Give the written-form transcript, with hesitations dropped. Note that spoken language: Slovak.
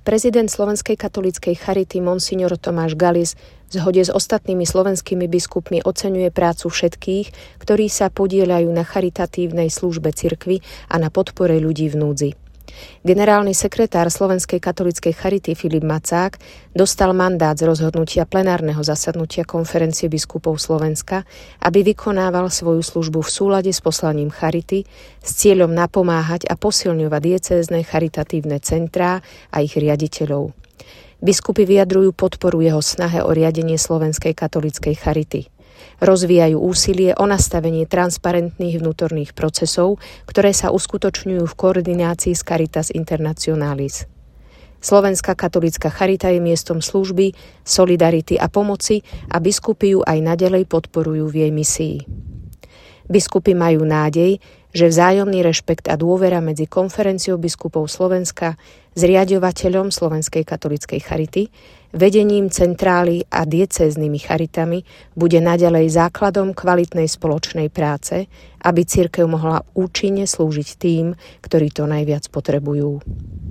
Prezident Slovenskej katolíckej charity monsignor Tomáš Galis v zhode s ostatnými slovenskými biskupmi oceňuje prácu všetkých, ktorí sa podieľajú na charitatívnej službe cirkvi a na podpore ľudí v núdzi. Generálny sekretár Slovenskej katolíckej charity Filip Macák dostal mandát z rozhodnutia plenárneho zasadnutia Konferencie biskupov Slovenska, aby vykonával svoju službu v súlade s poslaním charity s cieľom napomáhať a posilňovať diecézne charitatívne centrá a ich riaditeľov. Biskupy vyjadrujú podporu jeho snahe o riadenie Slovenskej katolíckej charity. Rozvíjajú úsilie o nastavenie transparentných vnútorných procesov, ktoré sa uskutočňujú v koordinácii s Caritas Internationalis. Slovenská katolícka charita je miestom služby, solidarity a pomoci a biskupy ju aj naďalej podporujú v jej misii. Biskupy majú nádej, že vzájomný rešpekt a dôvera medzi Konferenciou biskupov Slovenska, zriaďovateľom Slovenskej katolíckej charity, vedením centrály a diecéznymi charitami bude naďalej základom kvalitnej spoločnej práce, aby cirkev mohla účinne slúžiť tým, ktorí to najviac potrebujú.